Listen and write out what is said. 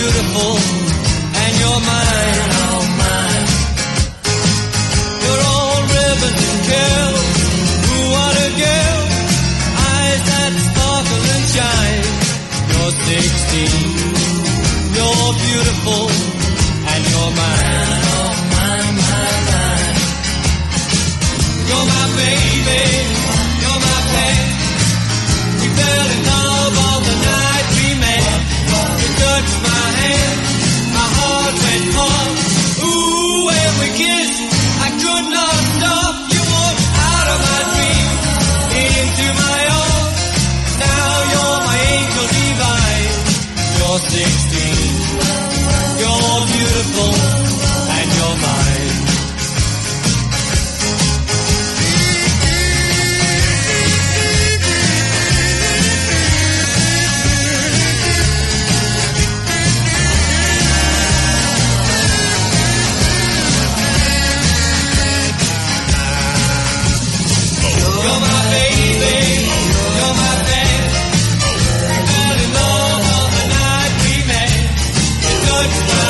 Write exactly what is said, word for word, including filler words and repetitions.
beautiful, and you're mine, oh mine. You're all ribbons and curls. Ooh, what a girl. Eyes that sparkle and shine. You're sixteen. You're beautiful, and you're mine, oh mine, mine, mine. You're my baby. You're my pet. We fell in love on the night we met. You touched my hand. My heart went pump. Ooh, when we kissed, I could not stop. You walked out of my dreams into my own. Now you're my angel divine. You're sixteen. You're beautiful, and you're mine. You're my baby, you're my best. We fell in love on the night we met. You touched my